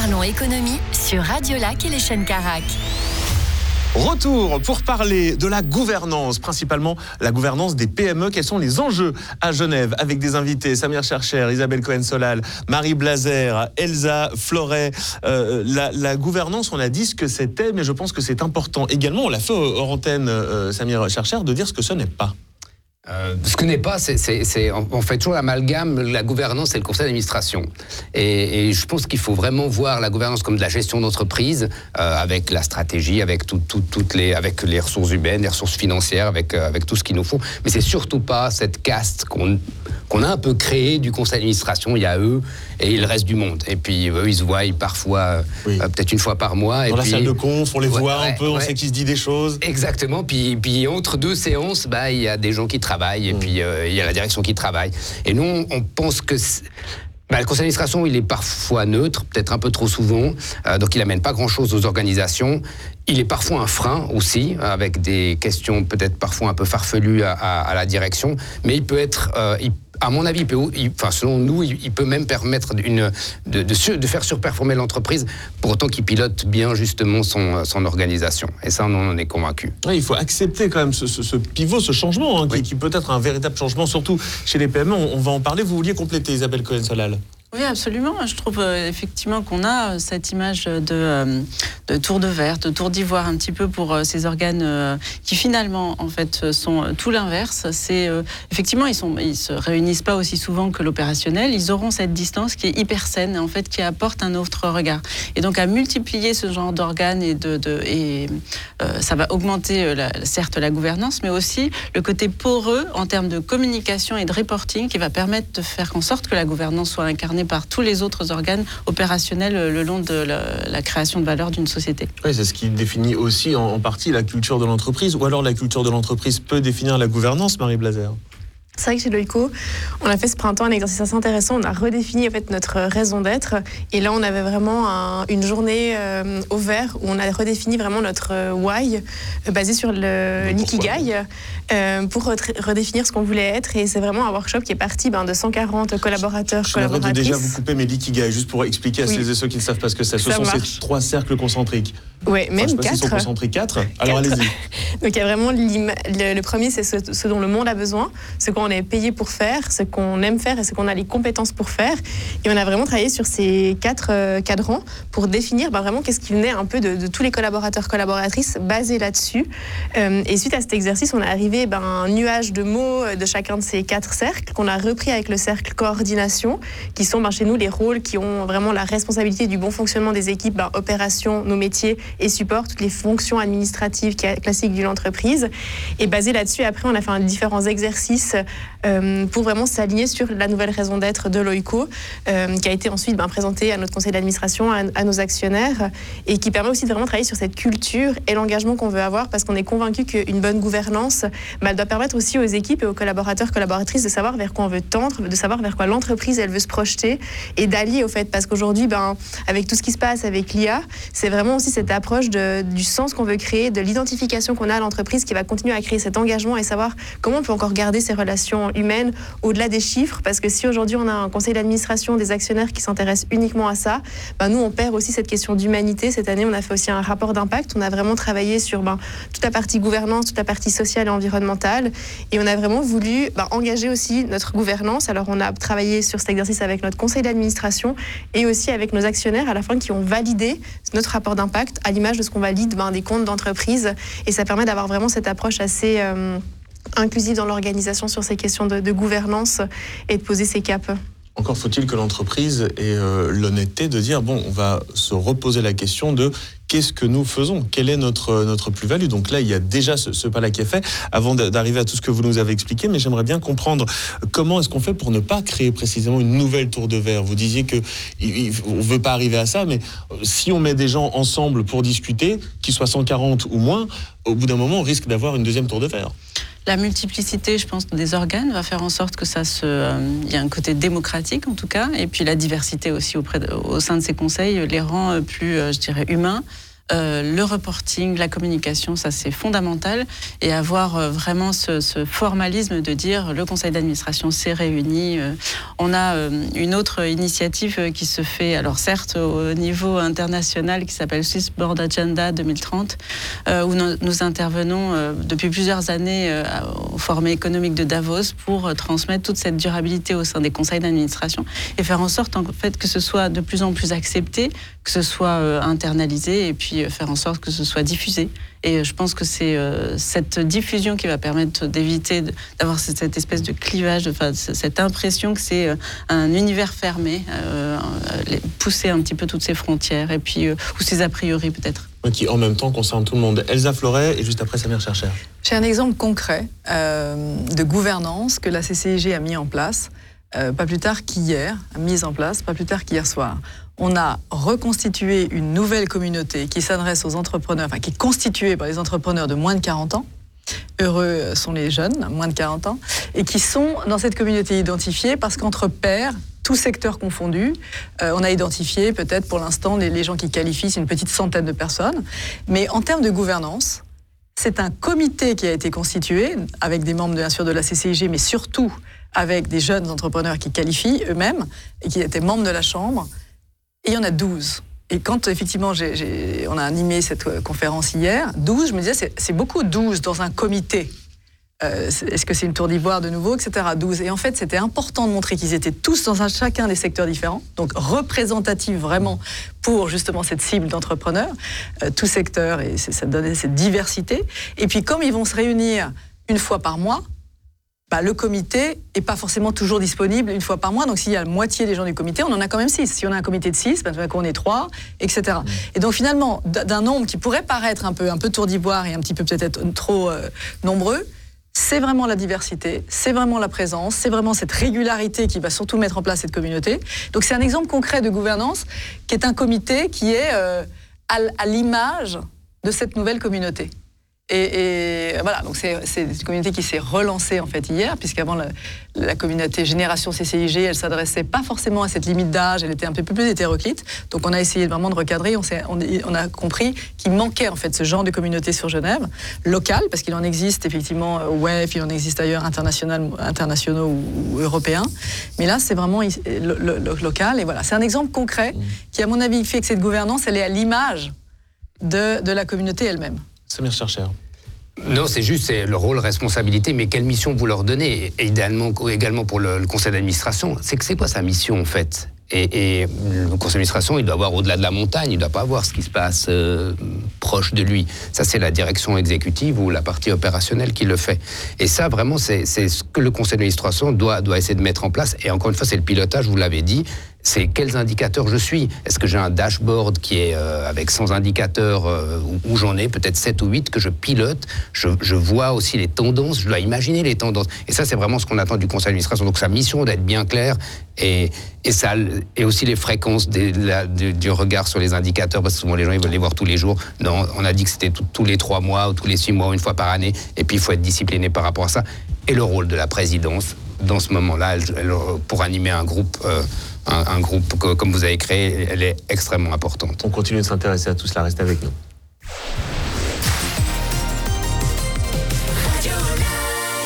Parlons économie sur Radio Lac et les chaînes Carac. Retour pour parler de la gouvernance, principalement la gouvernance des PME. Quels sont les enjeux à Genève avec des invités, Samir Chercher, Isabelle Cohen-Solal, Marie Blazer, Elsa Floret. La gouvernance, on a dit ce que c'était, mais je pense que c'est important également, on l'a fait hors antenne, Samir Chercher, de dire ce que ce n'est pas. Ce que n'est pas, on fait toujours l'amalgame, la gouvernance et le conseil d'administration. Et je pense qu'il faut vraiment voir la gouvernance comme de la gestion d'entreprise, avec la stratégie, avec avec les ressources humaines, les ressources financières, avec tout ce qu'il nous faut. Mais c'est surtout pas cette caste qu'on a un peu créée du conseil d'administration. Il y a eux et le reste du monde. Et puis eux, ils se voient parfois, peut-être une fois par mois. Dans la salle de conf, on les voit un peu, on sait qu'ils se disent des choses. Exactement. Puis entre deux séances, il y a des gens qui travaillent et puis il y a la direction qui travaille. Et nous, on pense que le conseil d'administration, il est parfois neutre, peut-être un peu trop souvent, donc il n'amène pas grand-chose aux organisations. Il est parfois un frein aussi, avec des questions peut-être parfois un peu farfelues à la direction, mais il peut être... à mon avis, selon nous, il peut même permettre de faire surperformer l'entreprise pour autant qu'il pilote bien justement son organisation. Et ça, on en est convaincus. Oui, il faut accepter quand même ce pivot, ce changement, qui peut être un véritable changement, surtout chez les PME. On va en parler. Vous vouliez compléter, Isabelle Cohen-Solal? Oui, absolument. Je trouve effectivement qu'on a cette image de tour de verre, de tour d'ivoire un petit peu pour ces organes qui finalement en fait sont tout l'inverse. C'est effectivement ils se réunissent pas aussi souvent que l'opérationnel. Ils auront cette distance qui est hyper saine en fait, qui apporte un autre regard. Et donc à multiplier ce genre d'organes ça va augmenter certes la gouvernance, mais aussi le côté poreux en termes de communication et de reporting qui va permettre de faire en sorte que la gouvernance soit incarnée par tous les autres organes opérationnels le long de la création de valeur d'une société. Oui, c'est ce qui définit aussi en partie la culture de l'entreprise, ou alors la culture de l'entreprise peut définir la gouvernance, Marie Blazer? C'est vrai que chez Loico, on a fait ce printemps un exercice assez intéressant. On a redéfini en fait notre raison d'être. Et là, on avait vraiment une journée au vert où on a redéfini vraiment notre why basé sur l'ikigai pour redéfinir ce qu'on voulait être. Et c'est vraiment un workshop qui est parti de 140 collaborateurs, collaboratrices. Je déjà vous couper, mais l'ikigai, juste pour expliquer à celles et ceux qui ne savent pas ce que c'est. Ce sont ces 3 cercles concentriques. Oui, même 4. Ils sont concentriques 4. Alors allez-y. Donc il y a vraiment le premier, c'est ce dont le monde a besoin, ce qu'on est payé pour faire, ce qu'on aime faire et ce qu'on a les compétences pour faire. Et on a vraiment travaillé sur ces 4 cadrans pour définir vraiment qu'est-ce qui venait un peu de tous les collaborateurs, collaboratrices basés là-dessus. Et suite à cet exercice, on est arrivé à un nuage de mots de chacun de ces 4 cercles qu'on a repris avec le cercle coordination, qui sont chez nous les rôles qui ont vraiment la responsabilité du bon fonctionnement des équipes, opérations, nos métiers et support, toutes les fonctions administratives classiques d'une entreprise. Et basé là-dessus, après, on a fait différents exercices pour vraiment s'aligner sur la nouvelle raison d'être de Loico, qui a été ensuite présentée à notre conseil d'administration, à nos actionnaires, et qui permet aussi de vraiment travailler sur cette culture et l'engagement qu'on veut avoir, parce qu'on est convaincu qu'une bonne gouvernance, elle doit permettre aussi aux équipes et aux collaborateurs, collaboratrices de savoir vers quoi on veut tendre, de savoir vers quoi l'entreprise, elle veut se projeter, et d'allier au fait, parce qu'aujourd'hui, avec tout ce qui se passe avec l'IA, c'est vraiment aussi cette approche du sens qu'on veut créer, de l'identification qu'on a à l'entreprise qui va continuer à créer cet engagement et savoir comment on peut encore garder ces relations humaines au-delà des chiffres, parce que si aujourd'hui on a un conseil d'administration, des actionnaires qui s'intéressent uniquement à ça, nous on perd aussi cette question d'humanité. Cette année on a fait aussi un rapport d'impact, on a vraiment travaillé sur toute la partie gouvernance, toute la partie sociale et environnementale, et on a vraiment voulu engager aussi notre gouvernance. Alors on a travaillé sur cet exercice avec notre conseil d'administration et aussi avec nos actionnaires à la fin qui ont validé notre rapport d'impact à l'image de ce qu'on valide des comptes d'entreprise, et ça permet d'avoir vraiment cette approche assez inclusive dans l'organisation sur ces questions de gouvernance et de poser ces caps. Encore faut-il que l'entreprise ait l'honnêteté de dire on va se reposer la question de qu'est-ce que nous faisons, quelle est notre plus-value. Donc là, il y a déjà ce pas-là qui est fait, avant d'arriver à tout ce que vous nous avez expliqué, mais j'aimerais bien comprendre comment est-ce qu'on fait pour ne pas créer précisément une nouvelle tour de verre. Vous disiez qu'on ne veut pas arriver à ça, mais si on met des gens ensemble pour discuter, qu'ils soient 140 ou moins, au bout d'un moment, on risque d'avoir une deuxième tour de verre. La multiplicité, je pense, des organes va faire en sorte que y a un côté démocratique en tout cas, et puis la diversité aussi au sein de ces conseils les rend plus, je dirais, humains, le reporting, la communication, ça c'est fondamental, et avoir vraiment ce formalisme de dire le conseil d'administration s'est réuni. On a une autre initiative qui se fait, alors certes au niveau international, qui s'appelle Swiss Board Agenda 2030, où nous intervenons depuis plusieurs années au Forum économique de Davos pour transmettre toute cette durabilité au sein des conseils d'administration et faire en sorte en fait que ce soit de plus en plus accepté, que ce soit internalisé et puis faire en sorte que ce soit diffusé. Et je pense que c'est cette diffusion qui va permettre d'éviter d'avoir cette espèce de clivage, cette impression que c'est un univers fermé, pousser un petit peu toutes ces frontières et puis ou ces a priori peut-être. Qui en même temps concerne tout le monde. Elsa Floret et juste après Samir Chercher. J'ai un exemple concret de gouvernance que la CCIG a mis en place, pas plus tard qu'hier soir. On a reconstitué une nouvelle communauté qui s'adresse aux entrepreneurs, qui est constituée par les entrepreneurs de moins de 40 ans. Heureux sont les jeunes, moins de 40 ans, et qui sont dans cette communauté identifiée parce qu'entre pairs, tout secteur confondu, on a identifié peut-être pour l'instant les gens qui qualifient, c'est une petite centaine de personnes. Mais en termes de gouvernance, c'est un comité qui a été constitué avec des membres bien sûr de la CCIG, mais surtout avec des jeunes entrepreneurs qui qualifient eux-mêmes et qui étaient membres de la Chambre. Et il y en a 12. Et quand effectivement on a animé cette conférence hier, 12, je me disais c'est beaucoup 12 dans un comité. Est-ce que c'est une tour d'ivoire de nouveau, etc. 12. Et en fait, c'était important de montrer qu'ils étaient tous dans chacun des secteurs différents, donc représentatifs vraiment pour justement cette cible d'entrepreneurs, tout secteur, et ça donnait cette diversité. Et puis comme ils vont se réunir une fois par mois, le comité n'est pas forcément toujours disponible une fois par mois. Donc, s'il y a la moitié des gens du comité, on en a quand même 6. Si on a un comité de 6, tout d'un coup, on est 3, etc. Et donc, finalement, d'un nombre qui pourrait paraître un peu tour d'ivoire et un petit peu peut-être trop nombreux, c'est vraiment la diversité, c'est vraiment la présence, c'est vraiment cette régularité qui va surtout mettre en place cette communauté. Donc, c'est un exemple concret de gouvernance qui est un comité qui est à l'image de cette nouvelle communauté. Et voilà, donc c'est une communauté qui s'est relancée en fait hier, puisqu'avant la communauté Génération CCIG, elle s'adressait pas forcément à cette limite d'âge, elle était un peu plus hétéroclite. Donc on a essayé vraiment de recadrer, on a compris qu'il manquait en fait ce genre de communauté sur Genève, locale, parce qu'il en existe effectivement au WEF, il en existe ailleurs internationaux ou européens. Mais là, c'est vraiment local. Et voilà, c'est un exemple concret qui, à mon avis, fait que cette gouvernance, elle est à l'image de la communauté elle-même. Samir Chercher. Non, c'est le rôle, responsabilité, mais quelle mission vous leur donnez ? Et idéalement, également pour le conseil d'administration, c'est quoi sa mission en fait ? Et le conseil d'administration, il doit voir au-delà de la montagne, il ne doit pas voir ce qui se passe proche de lui. Ça, c'est la direction exécutive ou la partie opérationnelle qui le fait. Et ça, vraiment, c'est ce que le conseil d'administration doit essayer de mettre en place. Et encore une fois, c'est le pilotage, vous l'avez dit. C'est quels indicateurs je suis. Est-ce que j'ai un dashboard qui est avec 100 indicateurs où j'en ai peut-être 7 ou 8 que je pilote. Je vois aussi les tendances, je dois imaginer les tendances. Et ça, c'est vraiment ce qu'on attend du conseil d'administration. Donc sa mission d'être bien claire et aussi les fréquences du regard sur les indicateurs, parce que souvent les gens ils veulent les voir tous les jours. Non, on a dit que c'était tous les 3 mois ou tous les 6 mois ou une fois par année. Et puis il faut être discipliné par rapport à ça. Et le rôle de la présidence, dans ce moment-là, pour animer un groupe... un groupe comme vous avez créé, elle est extrêmement importante. On continue de s'intéresser à tout cela, restez avec nous.